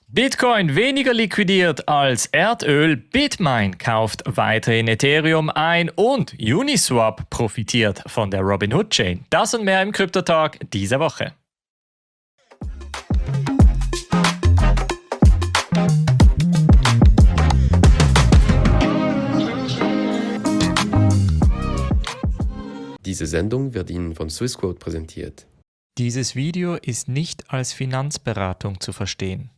Bitcoin weniger liquidiert als Erdöl, Bitmain kauft weiterhin Ethereum ein und Uniswap profitiert von der Robinhood-Chain. Das und mehr im Krypto-Talk dieser Woche. Diese Sendung wird Ihnen von Swissquote präsentiert. Dieses Video ist nicht als Finanzberatung zu verstehen.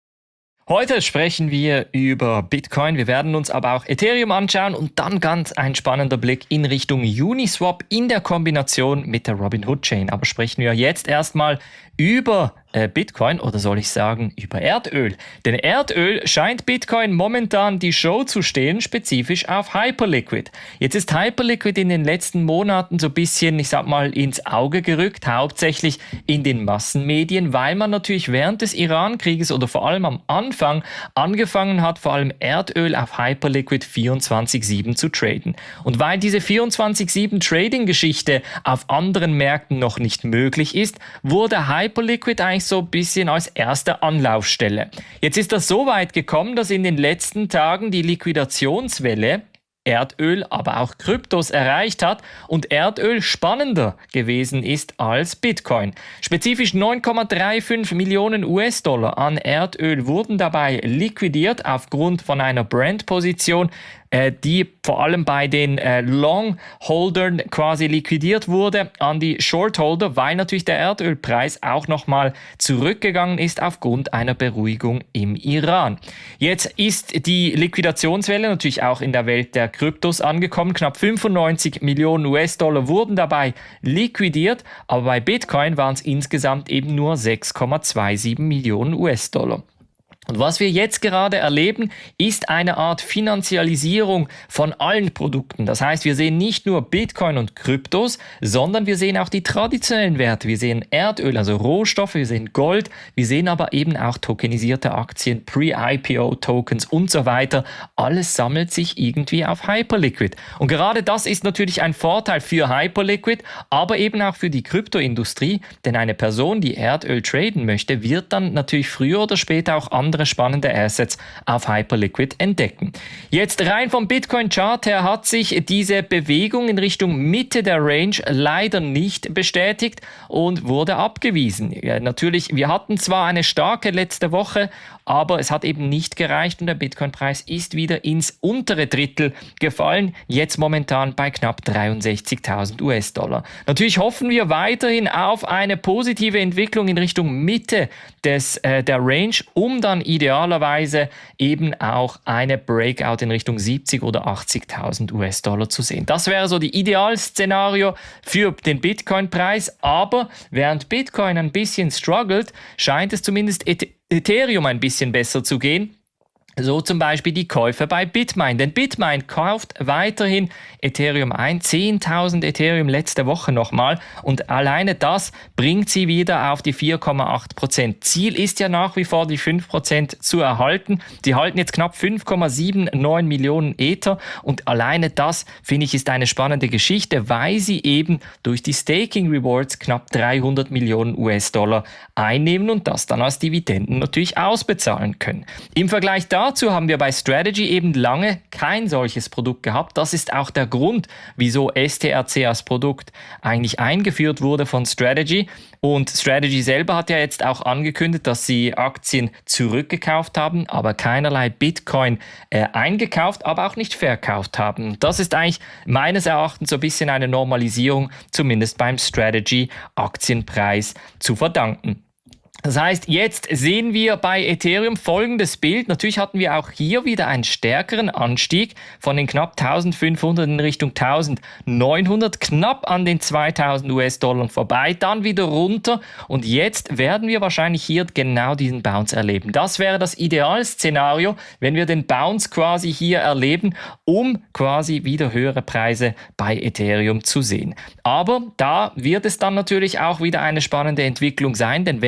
Heute sprechen wir über Bitcoin, wir werden uns aber auch Ethereum anschauen und dann ganz ein spannender Blick in Richtung Uniswap in der Kombination mit der Robinhood-Chain. Aber sprechen wir jetzt erstmal über Bitcoin oder soll ich sagen über Erdöl. Denn Erdöl scheint Bitcoin momentan die Show zu stehen, spezifisch auf Hyperliquid. Jetzt ist Hyperliquid in den letzten Monaten so ein bisschen, ich sag mal, ins Auge gerückt, hauptsächlich in den Massenmedien, weil man natürlich während des Iran-Krieges oder vor allem am Anfang angefangen hat, vor allem Erdöl auf Hyperliquid 24/7 zu traden. Und weil diese 24/7 Trading-Geschichte auf anderen Märkten noch nicht möglich ist, wurde Hyperliquid eigentlich so ein bisschen als erste Anlaufstelle. Jetzt ist das so weit gekommen, dass in den letzten Tagen die Liquidationswelle Erdöl, aber auch Kryptos erreicht hat und Erdöl spannender gewesen ist als Bitcoin. Spezifisch 9,35 Millionen US-Dollar an Erdöl wurden dabei liquidiert aufgrund von einer Brand-Position, die vor allem bei den Long-Holdern quasi liquidiert wurde an die Short-Holder, weil natürlich der Erdölpreis auch nochmal zurückgegangen ist aufgrund einer Beruhigung im Iran. Jetzt ist die Liquidationswelle natürlich auch in der Welt der Kryptos angekommen. Knapp 95 Millionen US-Dollar wurden dabei liquidiert, aber bei Bitcoin waren es insgesamt eben nur 6,27 Millionen US-Dollar. Und was wir jetzt gerade erleben, ist eine Art Finanzialisierung von allen Produkten. Das heißt, wir sehen nicht nur Bitcoin und Kryptos, sondern wir sehen auch die traditionellen Werte. Wir sehen Erdöl, also Rohstoffe, wir sehen Gold, wir sehen aber eben auch tokenisierte Aktien, Pre-IPO-Tokens und so weiter. Alles sammelt sich irgendwie auf Hyperliquid. Und gerade das ist natürlich ein Vorteil für Hyperliquid, aber eben auch für die Kryptoindustrie, denn eine Person, die Erdöl traden möchte, wird dann natürlich früher oder später auch andere spannende Assets auf Hyperliquid entdecken. Jetzt rein vom Bitcoin-Chart her hat sich diese Bewegung in Richtung Mitte der Range leider nicht bestätigt und wurde abgewiesen. Ja, natürlich, wir hatten zwar eine starke letzte Woche, aber es hat eben nicht gereicht und der Bitcoin-Preis ist wieder ins untere Drittel gefallen, jetzt momentan bei knapp 63.000 US-Dollar. Natürlich hoffen wir weiterhin auf eine positive Entwicklung in Richtung Mitte der Range, um dann idealerweise eben auch eine Breakout in Richtung 70 oder 80.000 US-Dollar zu sehen. Das wäre so die Idealszenario für den Bitcoin-Preis, aber während Bitcoin ein bisschen struggelt, scheint es zumindest Ethereum ein bisschen besser zu gehen. So zum Beispiel die Käufe bei Bitmain. Denn Bitmain kauft weiterhin Ethereum ein. 10.000 Ethereum letzte Woche nochmal. Und alleine das bringt sie wieder auf die 4,8%. Ziel ist ja nach wie vor die 5% zu erhalten. Sie halten jetzt knapp 5,79 Millionen Ether. Und alleine das, finde ich, ist eine spannende Geschichte, weil sie eben durch die Staking Rewards knapp 300 Millionen US-Dollar einnehmen und das dann als Dividenden natürlich ausbezahlen können. Im Vergleich dazu haben wir bei Strategy eben lange kein solches Produkt gehabt. Das ist auch der Grund, wieso STRC als Produkt eigentlich eingeführt wurde von Strategy. Und Strategy selber hat ja jetzt auch angekündigt, dass sie Aktien zurückgekauft haben, aber keinerlei Bitcoin eingekauft, aber auch nicht verkauft haben. Das ist eigentlich meines Erachtens so ein bisschen eine Normalisierung, zumindest beim Strategy-Aktienpreis zu verdanken. Das heißt, jetzt sehen wir bei Ethereum folgendes Bild. Natürlich hatten wir auch hier wieder einen stärkeren Anstieg von den knapp 1500 in Richtung 1900, knapp an den 2000 US-Dollar vorbei, dann wieder runter und jetzt werden wir wahrscheinlich hier genau diesen Bounce erleben. Das wäre das Idealszenario, wenn wir den Bounce quasi hier erleben, um quasi wieder höhere Preise bei Ethereum zu sehen. Aber da wird es dann natürlich auch wieder eine spannende Entwicklung sein, denn wenn der Ethereum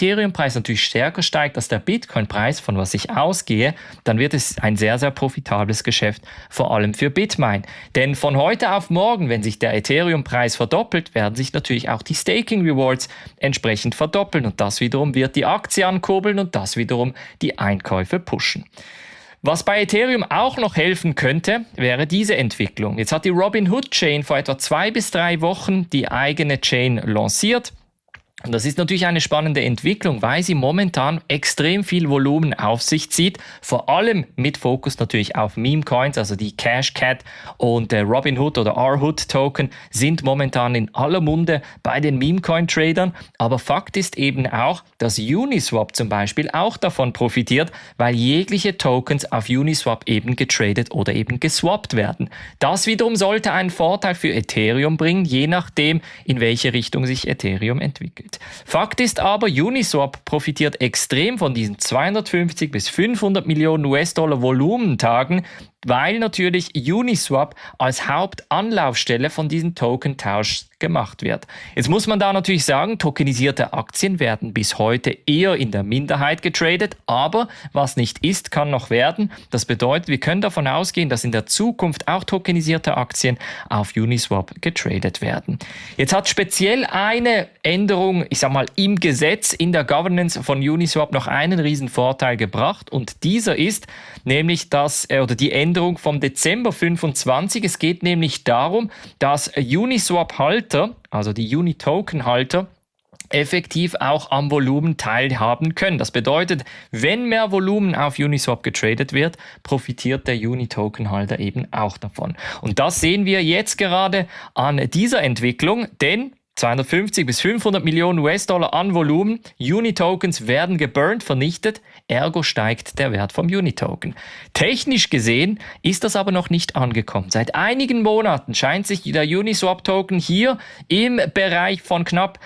Ethereum-Preis natürlich stärker steigt als der Bitcoin-Preis, von was ich ausgehe, dann wird es ein sehr, sehr profitables Geschäft, vor allem für Bitmain. Denn von heute auf morgen, wenn sich der Ethereum-Preis verdoppelt, werden sich natürlich auch die Staking-Rewards entsprechend verdoppeln und das wiederum wird die Aktie ankurbeln und das wiederum die Einkäufe pushen. Was bei Ethereum auch noch helfen könnte, wäre diese Entwicklung. Jetzt hat die Robinhood Chain vor etwa 2 bis 3 Wochen die eigene Chain lanciert. Und das ist natürlich eine spannende Entwicklung, weil sie momentan extrem viel Volumen auf sich zieht, vor allem mit Fokus natürlich auf Meme-Coins, also die Cash-Cat und der Robinhood oder R-Hood-Token sind momentan in aller Munde bei den Meme-Coin-Tradern, aber Fakt ist eben auch, dass Uniswap zum Beispiel auch davon profitiert, weil jegliche Tokens auf Uniswap eben getradet oder eben geswappt werden. Das wiederum sollte einen Vorteil für Ethereum bringen, je nachdem, in welche Richtung sich Ethereum entwickelt. Fakt ist aber, Uniswap profitiert extrem von diesen 250 bis 500 Millionen US-Dollar Volumentagen, weil natürlich Uniswap als Hauptanlaufstelle von diesen Token-Tausch gemacht wird. Jetzt muss man da natürlich sagen, tokenisierte Aktien werden bis heute eher in der Minderheit getradet, aber was nicht ist, kann noch werden. Das bedeutet, wir können davon ausgehen, dass in der Zukunft auch tokenisierte Aktien auf Uniswap getradet werden. Jetzt hat speziell eine Änderung, ich sag mal, im Gesetz, in der Governance von Uniswap noch einen riesen Vorteil gebracht und dieser ist nämlich die Änderung vom Dezember 25. Es geht nämlich darum, dass Uniswap-Halter, also die Uni-Token-Halter, effektiv auch am Volumen teilhaben können. Das bedeutet, wenn mehr Volumen auf Uniswap getradet wird, profitiert der Uni-Token-Halter eben auch davon. Und das sehen wir jetzt gerade an dieser Entwicklung, denn 250 bis 500 Millionen US-Dollar an Volumen. Uni-Tokens werden geburnt, vernichtet, ergo steigt der Wert vom Uni-Token. Technisch gesehen ist das aber noch nicht angekommen. Seit einigen Monaten scheint sich der Uniswap-Token hier im Bereich von knapp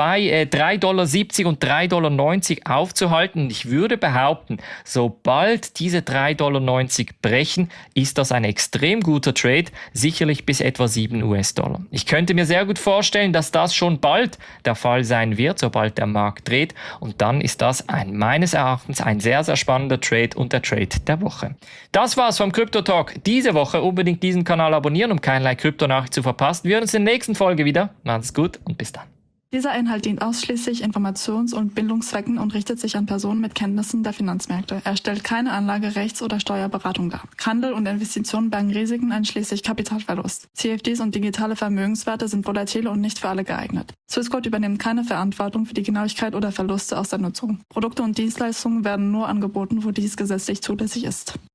3,70 Dollar und 3,90 Dollar aufzuhalten. Und ich würde behaupten, sobald diese 3,90 Dollar brechen, ist das ein extrem guter Trade, sicherlich bis etwa 7 US-Dollar. Ich könnte mir sehr gut vorstellen, dass das schon bald der Fall sein wird, sobald der Markt dreht. Und dann ist das meines Erachtens ein sehr, sehr spannender Trade und der Trade der Woche. Das war's vom Crypto Talk diese Woche. Unbedingt diesen Kanal abonnieren, um keinerlei Kryptonachricht zu verpassen. Wir hören uns in der nächsten Folge wieder. Macht's gut und bis dann. Dieser Inhalt dient ausschließlich Informations- und Bildungszwecken und richtet sich an Personen mit Kenntnissen der Finanzmärkte. Er stellt keine Anlage-, Rechts- oder Steuerberatung dar. Handel und Investitionen bergen Risiken einschließlich Kapitalverlust. CFDs und digitale Vermögenswerte sind volatil und nicht für alle geeignet. Swissquote übernimmt keine Verantwortung für die Genauigkeit oder Verluste aus der Nutzung. Produkte und Dienstleistungen werden nur angeboten, wo dies gesetzlich zulässig ist.